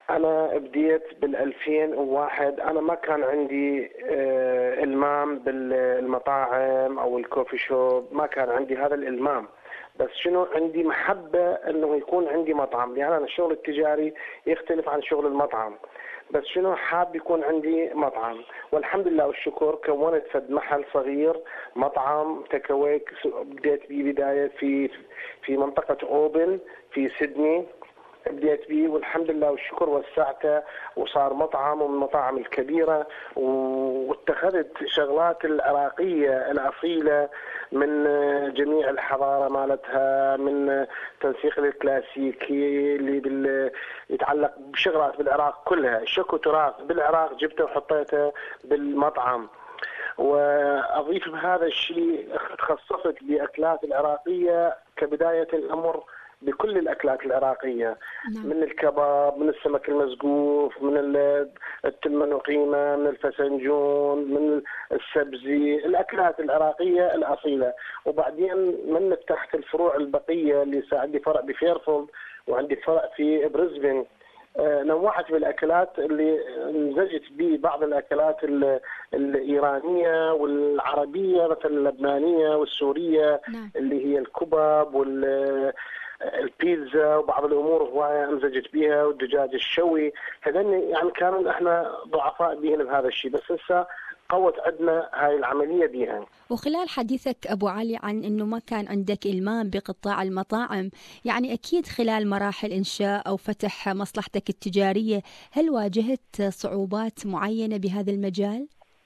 أنا بديت بال2001. أنا ما كان عندي إلمام بالمطاعم أو الكوفي شوب، ما كان عندي هذا الإلمام. بس شنو، عندي محبة أنه يكون عندي مطعم، لأن أنا الشغل التجاري يختلف عن شغل المطعم. بس شنو، حاب يكون عندي مطعم، والحمد لله والشكر كونت فد محل صغير، مطعم تكويك. بديت بيه بداية في منطقة أوبن في سيدني. بديت بيه والحمد لله والشكر وسعته وصار مطعم ومن المطاعم الكبيرة، واتخذت شغلات العراقية الأصيلة من جميع الحضارة مالتها، من تنسيق الكلاسيكي اللي يتعلق بشغلات بالعراق كلها، شكو تراث بالعراق جبته وحطيته بالمطعم. وأضيف بهذا الشيء تخصصت بأكلات العراقية كبداية الأمر بكل الأكلات العراقية. نعم. من الكباب، من السمك المسقوف، من التمن وقيمة، من الفسنجون، من السبزي، الأكلات العراقية الأصيلة. وبعدين من تحت الفروع البقية اللي عندي فرع بفيرفولد وعندي فرع في بريسبن، نوعت بالأكلات اللي مزجت به بعض الأكلات الإيرانية والعربية، مثل اللبنانية والسورية. نعم. اللي هي الكباب البيتزا وبعض الامور هوايه امزجت بها، والدجاج الشوي. هذين يعني كانوا احنا ضعفاء بهن بهذا الشيء، بس هسه قوت عندنا هاي العمليه بها. وخلال حديثك أبو علي عن أنه ما كان عندك إلمام بقطاع المطاعم، يعني أكيد خلال مراحل إنشاء أو فتح مصلحتك التجارية هل واجهت صعوبات معينة بهذا المجال؟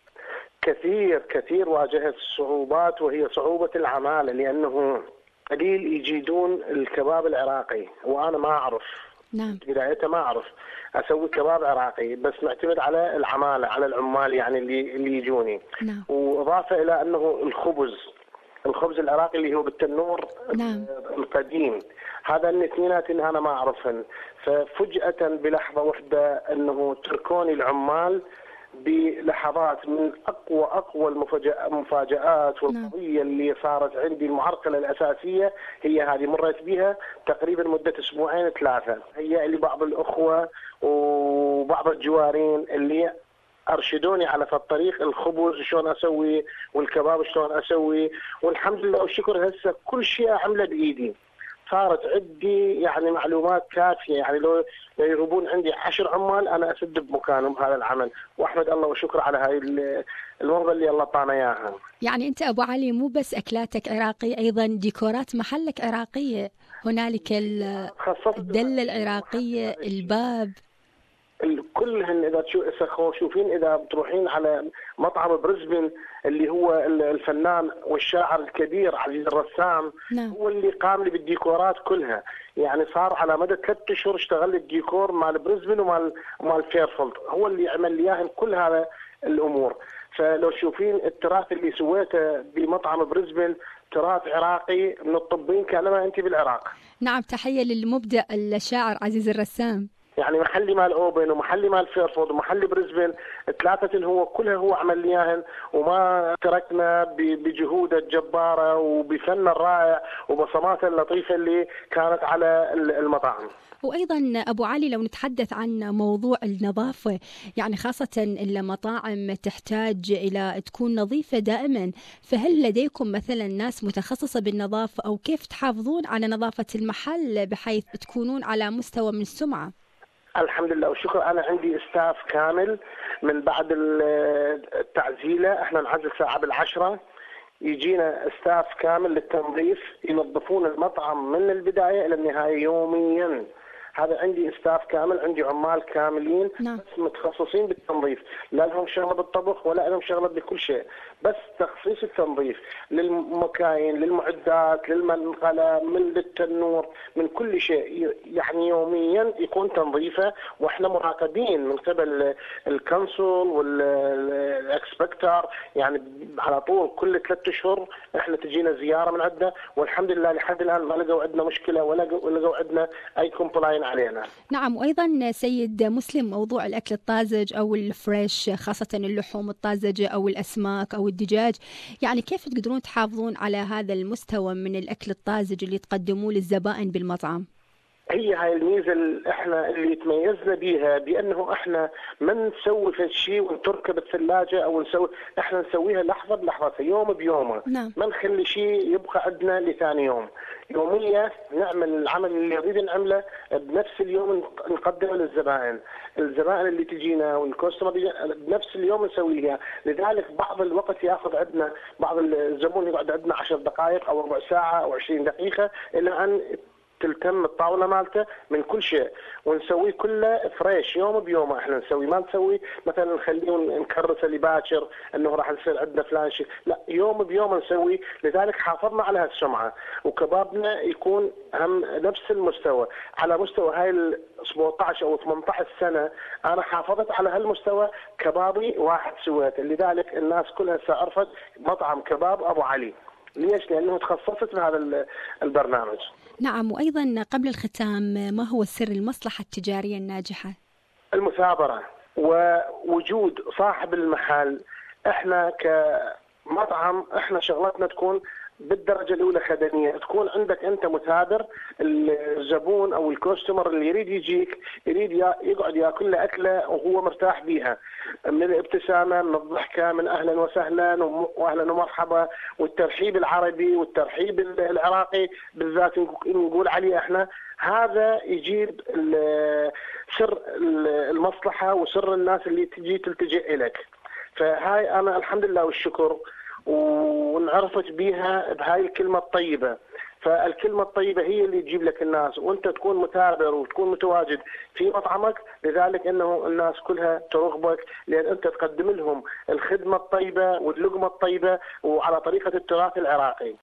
كثير واجهت صعوبات، وهي صعوبه العماله، لانه قليل يجيدون الكباب العراقي وأنا ما أعرف. نعم. بدايته ما أعرف أسوي كباب عراقي، بس معتمد على العمالة، على العمال يعني اللي يجوني. نعم. وإضافة إلى أنه الخبز العراقي اللي هو بالتنور. نعم. القديم، هذا الاثنينات إن أنا ما أعرفهن. ففجأة بلحظة واحدة أنه تركوني العمال بلحظات من أقوى المفاجآت. والقضية اللي صارت عندي المعرقلة الأساسية هي هذه، مريت بها تقريبا مدة 2-3. هي اللي بعض الأخوة وبعض الجوارين اللي أرشدوني على الطريق، الخبز شلون أسوي والكباب شلون أسوي. والحمد لله والشكر هسه كل شيء أعمله بإيدي. صارت عندي يعني معلومات كافية، يعني لو يغيبون عندي 10 عمال أنا أسد بمكانهم بهذا العمل، وأحمد الله وشكر على هاي الموهبة اللي الله طانا إياها. يعني أنت أبو علي مو بس أكلاتك عراقية، أيضا ديكورات محلك عراقية، هنالك الدلة العراقية، الباب، كلهن. اذا شوفين اذا بتروحين على مطعم بريسبن اللي هو الفنان والشاعر الكبير عزيز الرسام. نعم. هو اللي قام لي بالديكورات كلها، يعني صار على مدى 3 اشهر اشتغل الديكور مال بريسبن ومال فيرفولد، هو اللي عمل لي اياهم كل هذا الامور. فلو تشوفين التراث اللي سويته بمطعم بريسبن تراث عراقي من الطبين كانما انت بالعراق. نعم، تحية للمبدع الشاعر عزيز الرسام. يعني محلي مال اوبن ومحلي مال فيرفولد ومحلي بريسبن، 3 هو كلها هو عمل لي اياهن، وما تركنا بجهوده الجباره وبفنه الرائع وبصماته اللطيفه اللي كانت على المطاعم. وأيضا أبو علي لو نتحدث عن موضوع النظافة، يعني خاصة المطاعم تحتاج إلى تكون نظيفة دائما، فهل لديكم مثلا ناس متخصصة بالنظافة، أو كيف تحافظون على نظافة المحل بحيث تكونون على مستوى من السمعة؟ الحمد لله والشكر، أنا عندي استاف كامل. من بعد التعزيلة احنا نعزل ساعة 10، يجينا استاف كامل للتنظيف، ينظفون المطعم من البداية إلى النهاية يوميا. هذا عندي استاف كامل، عندي عمال كاملين. نعم. بس متخصصين بالتنظيف، لا لهم شغله بالطبخ ولا لهم شغله بكل شيء، بس تخصيص التنظيف للمكاين، للمعدات، للمنقله، للتنور، من كل شيء. يعني يوميا يكون تنظيفه، واحنا مراقبين من قبل الكونسول والاكسبكتر، يعني على طول كل 3 اشهر احنا تجينا زياره من عندنا، والحمد لله لحد الان ما لقوا عندنا مشكله ولا لقوا عندنا اي كومبلاين علينا. نعم. وأيضا سيد مسلم، موضوع الأكل الطازج أو الفريش، خاصة اللحوم الطازجة أو الأسماك أو الدجاج، يعني كيف تقدرون تحافظون على هذا المستوى من الأكل الطازج اللي تقدموه للزبائن بالمطعم؟ هي هاي الميزه اللي احنا اللي تميزنا بيها، بانه احنا ما نسوي في الشيء ونتركه بالثلاجه او نسوي، احنا نسويها لحظه بلحظه، يوم بيومه. نعم. ما نخلي شيء يبقى عندنا لثاني يوم. يوميا نعمل العمل اللي نريد نعمله بنفس اليوم، نقدمه للزبائن. الزبائن اللي تجينا والكاستمر بنفس اليوم نسويها. لذلك بعض الوقت ياخذ عندنا، بعض الزبون يقعد عندنا 10 دقائق او ربع ساعه او 20 دقيقه الى ان تلتم الطاوله مالته من كل شيء، ونسويه كله فريش يوم بيومه. احنا نسوي، ما نسوي مثلا نخليه نكرسه لباكر انه راح يصير عندنا فلان شيء، لا، يوم بيوم نسوي. لذلك حافظنا على هالسمعه، وكبابنا يكون هم نفس المستوى. على مستوى هاي ال 17 او 18 سنه انا حافظت على هالمستوى. كبابي واحد سويته، لذلك الناس كلها عرفت مطعم كباب ابو علي. ليش؟ لانه تخصصت بهذا البرنامج. نعم. وأيضا قبل الختام، ما هو سر المصلحة التجارية الناجحة؟ المثابرة ووجود صاحب المحل. احنا كمطعم احنا شغلتنا تكون بالدرجة الأولى خدمية، تكون عندك أنت مثابر. الزبون أو الكاستمر اللي يريد يجيك يريد يقعد ياكل له أكلة وهو مرتاح بيها، من الابتسامة، من الضحكة، من أهلا وسهلا وأهلا ومرحبا، والترحيب العربي والترحيب العراقي بالذات نقول عليه احنا. هذا يجيب سر المصلحة وسر الناس اللي تجي تلتجئ إليك. فهاي أنا الحمد لله والشكر وانعرفت بيها بهاي الكلمة الطيبة. فالكلمة الطيبة هي اللي تجيب لك الناس، وانت تكون مثابر وتكون متواجد في مطعمك، لذلك انه الناس كلها ترغبك، لان انت تقدم لهم الخدمة الطيبة واللقمة الطيبة وعلى طريقة التراث العراقي.